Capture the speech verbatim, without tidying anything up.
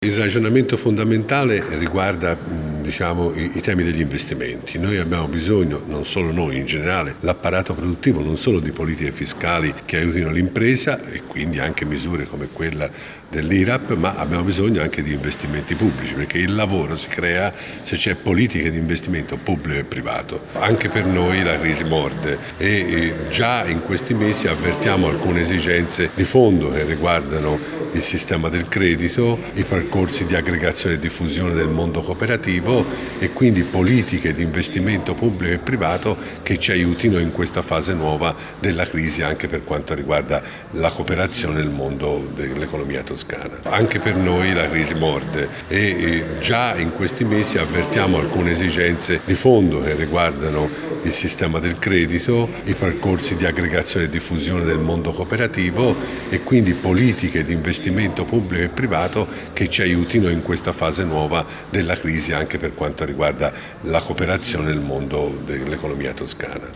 Il ragionamento fondamentale riguarda diciamo, i, i temi degli investimenti. Noi abbiamo bisogno, non solo noi, in generale, l'apparato produttivo, non solo di politiche fiscali che aiutino l'impresa e quindi anche misure come quella dell'I R A P, ma abbiamo bisogno anche di investimenti pubblici, perché il lavoro si crea se c'è politiche di investimento pubblico e privato. Anche per noi la crisi morde e già in questi mesi avvertiamo alcune esigenze di fondo che riguardano il sistema del credito, i percorsi di aggregazione e diffusione del mondo cooperativo e quindi politiche di investimento pubblico e privato che ci aiutino in questa fase nuova della crisi anche per quanto riguarda la cooperazione nel mondo dell'economia toscana. Anche per noi la crisi morde e già in questi mesi avvertiamo alcune esigenze di fondo che riguardano il sistema del credito, i percorsi di aggregazione e diffusione del mondo cooperativo e quindi politiche di investimento pubblico e privato che ci aiutino in questa fase nuova della crisi anche per quanto riguarda la cooperazione nel mondo dell'economia toscana.